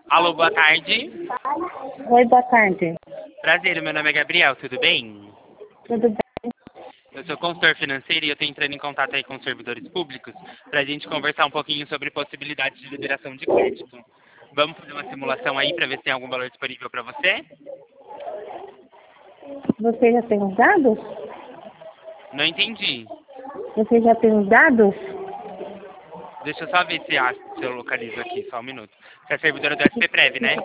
Alô, boa tarde. Oi, boa tarde. Prazer, meu nome é Gabriel, tudo bem? Tudo bem? Eu sou consultor financeiro e eu estou entrando em contato aí com os servidores públicos para a gente conversar um pouquinho sobre possibilidades de liberação de crédito. Vamos fazer uma simulação aí para ver se tem algum valor disponível para você? Você já tem os dados? Não entendi. Você já tem os dados? Deixa eu só ver se eu localizo aqui, só um minuto. Você é servidora do SPPrev, né?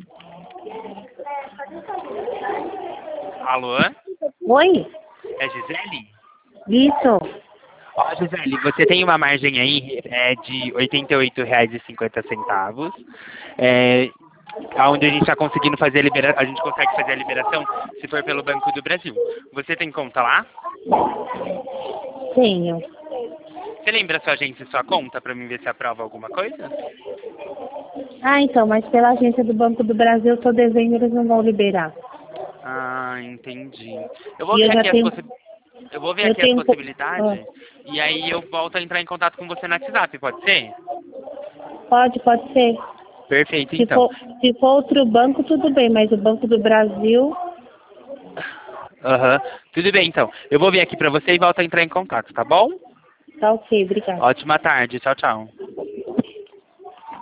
Alô? Oi? É Gisele? Isso. Ó, Gisele, você tem uma margem aí de R$ 88,50, onde a gente está conseguindo fazer a gente consegue fazer a liberação se for pelo Banco do Brasil. Você tem conta lá? Tenho. Você lembra a sua agência e sua conta para mim ver se aprova alguma coisa? Ah, então, mas pela agência do Banco do Brasil, tô devendo, eles não vão liberar. Ah, entendi. Eu vou E ver eu já aqui as tenho... eu vou ver Eu aqui as tenho... possibilidades e aí eu volto a entrar em contato com você no WhatsApp, pode ser? Pode ser. Perfeito, Se então. for, se for outro banco, tudo bem, mas o Banco do Brasil... Aham. Tudo bem, então. Eu vou ver aqui para você e volto a entrar em contato, tá bom? Tá ok, obrigada. Ótima tarde. Tchau, tchau.